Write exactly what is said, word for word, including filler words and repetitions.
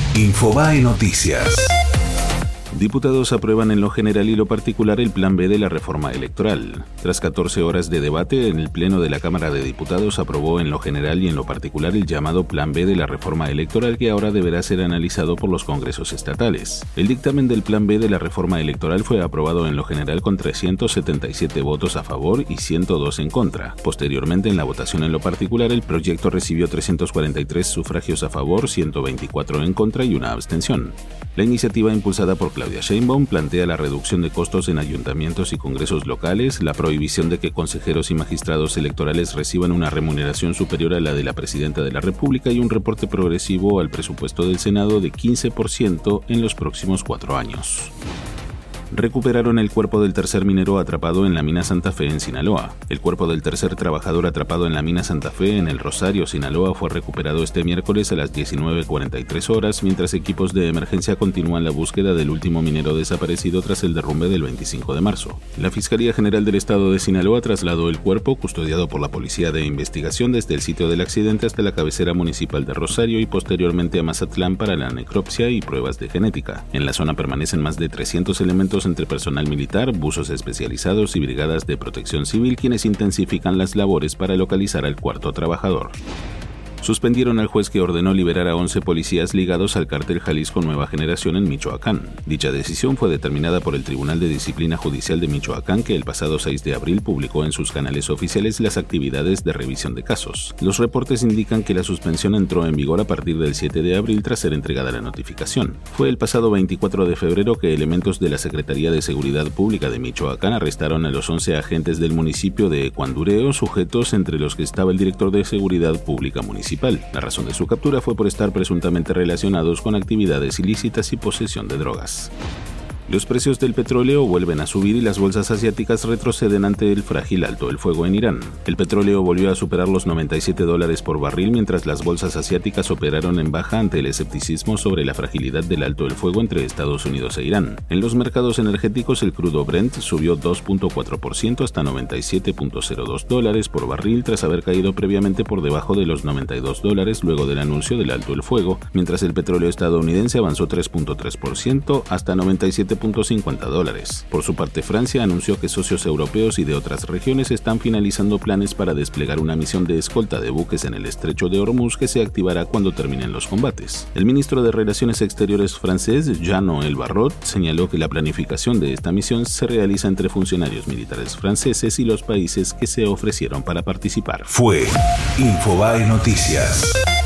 Infobae Noticias. Diputados aprueban en lo general y lo particular el Plan B de la reforma electoral. Tras catorce horas de debate, en el Pleno de la Cámara de Diputados aprobó en lo general y en lo particular el llamado Plan B de la reforma electoral, que ahora deberá ser analizado por los congresos estatales. El dictamen del Plan B de la reforma electoral fue aprobado en lo general con trescientos setenta y siete votos a favor y ciento dos en contra. Posteriormente, en la votación en lo particular, el proyecto recibió trescientos cuarenta y tres sufragios a favor, ciento veinticuatro en contra y una abstención. La iniciativa, impulsada por Claudia Sheinbaum, plantea la reducción de costos en ayuntamientos y congresos locales, la prohibición de que consejeros y magistrados electorales reciban una remuneración superior a la de la Presidenta de la República y un reporte progresivo al presupuesto del Senado de quince por ciento en los próximos cuatro años. Recuperaron el cuerpo del tercer minero atrapado en la mina Santa Fe en Sinaloa. El cuerpo del tercer trabajador atrapado en la mina Santa Fe en El Rosario, Sinaloa, fue recuperado este miércoles a las diecinueve cuarenta y tres horas, mientras equipos de emergencia continúan la búsqueda del último minero desaparecido tras el derrumbe del veinticinco de marzo. La Fiscalía General del Estado de Sinaloa trasladó el cuerpo, custodiado por la Policía de Investigación, desde el sitio del accidente hasta la cabecera municipal de Rosario y posteriormente a Mazatlán para la necropsia y pruebas de genética. En la zona permanecen más de trescientos elementos entre personal militar, buzos especializados y brigadas de protección civil, quienes intensifican las labores para localizar al cuarto trabajador. Suspendieron al juez que ordenó liberar a once policías ligados al cártel Jalisco Nueva Generación en Michoacán. Dicha decisión fue determinada por el Tribunal de Disciplina Judicial de Michoacán, que el pasado seis de abril publicó en sus canales oficiales las actividades de revisión de casos. Los reportes indican que la suspensión entró en vigor a partir del siete de abril tras ser entregada la notificación. Fue el pasado veinticuatro de febrero que elementos de la Secretaría de Seguridad Pública de Michoacán arrestaron a los once agentes del municipio de Ecuandureo, sujetos entre los que estaba el director de Seguridad Pública Municipal. La razón de su captura fue por estar presuntamente relacionados con actividades ilícitas y posesión de drogas. Los precios del petróleo vuelven a subir y las bolsas asiáticas retroceden ante el frágil alto el fuego en Irán. El petróleo volvió a superar los noventa y siete dólares por barril, mientras las bolsas asiáticas operaron en baja ante el escepticismo sobre la fragilidad del alto el fuego entre Estados Unidos e Irán. En los mercados energéticos, el crudo Brent subió dos punto cuatro por ciento hasta noventa y siete punto cero dos dólares por barril, tras haber caído previamente por debajo de los noventa y dos dólares luego del anuncio del alto el fuego, mientras el petróleo estadounidense avanzó tres punto tres por ciento hasta noventa y siete punto cincuenta dólares. Por su parte, Francia anunció que socios europeos y de otras regiones están finalizando planes para desplegar una misión de escolta de buques en el estrecho de Hormuz, que se activará cuando terminen los combates. El ministro de Relaciones Exteriores francés, Jean-Noël Barrot, señaló que la planificación de esta misión se realiza entre funcionarios militares franceses y los países que se ofrecieron para participar. Fue Infobae Noticias.